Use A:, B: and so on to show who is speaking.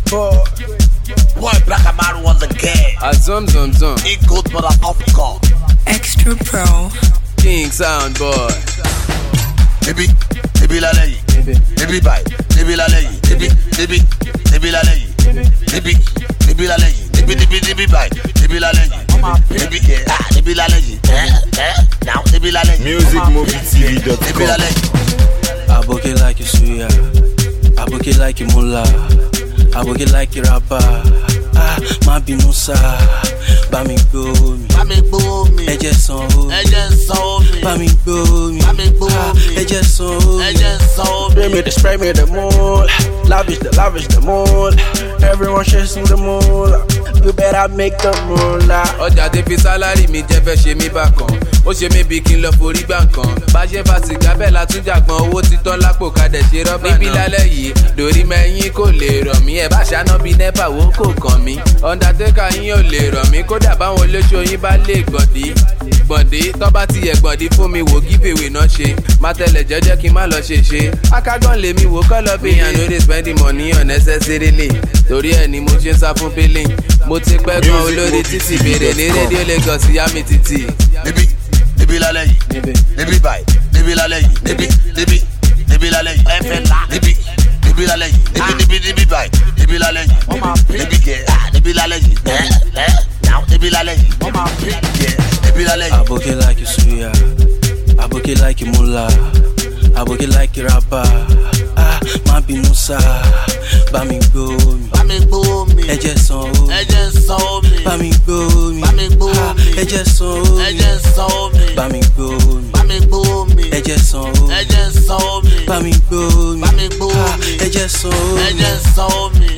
A: Boy, Black Amaru was a gay.
B: Zum.
A: He good but I'm off call.
C: Extra Pro.
B: King Sound Boy.
A: Nibi la lei. Nibi bye. Nibi la lei. Nibi la lei. Nibi la lei. Nibi bye. Nibi la lei. Nibi la lei. Now nibi la lei.
D: MusicMovietv.com.
A: Nibi la lei.
E: I book it like you suya. I book it like you mullah. I book it like you rapper. Ma binusa. Bami go mi. Eje san o mi. Bami go mi. Eje san o mi. Spray me the moon. Lavish the moon. Everyone chasing the moon. You better make the moolah.
B: Ọjà tẹ́ fi sálárì mi jẹ́ fẹ́ ṣe mí bákan. Ó ṣe mí bí kí n lọ forí gbà kan. Bá ṣe fa sìgá bẹ́ẹ̀ la tún jàgbọ́n owó títọ́ lápò kadẹ̀ ṣe rọ́bà náà. Níbi lálẹ́ yìí lórí mẹ́yìn kò lè rọ̀ mí. Ẹ bá ṣáná bí nẹ́pà wo kò kàn mí. Undertaker yín ò lè rọ̀ mí. Kódà báwọn olóṣò yín bá lè gbọ̀dé tọ́ bá ti yẹ gbọ̀dí fún mi wò giveaway náà ṣe. Má tẹ̀lẹ̀ jẹ́jẹ́ kí n má lọ ṣe. Akágán lèmi wò kọ́ lọ bí yàn lórí spending money unnecessarily. Torí ẹ̀ ni mo ṣe ń sá fún billing. Mo ti pẹ́ gan olórí títì béèrè ní rédíò Lagos yá mi títì.
A: Nibi la lei. Nibi bye. Nibi la lei. Nibi la lei. Nibi la lei. Nibi bye. Nibi la lei. Nibi la lei. Now nibi la lei. Nibi la lei.
E: I book it like you suya. I book it like you mullah. I book it like you rapper. Ma binusa. Bami go mi. Eje san o mi. Bami go mi. Eje san o mi. Bami go mi. Eje san o mi. Bami go mi. Eje san o mi.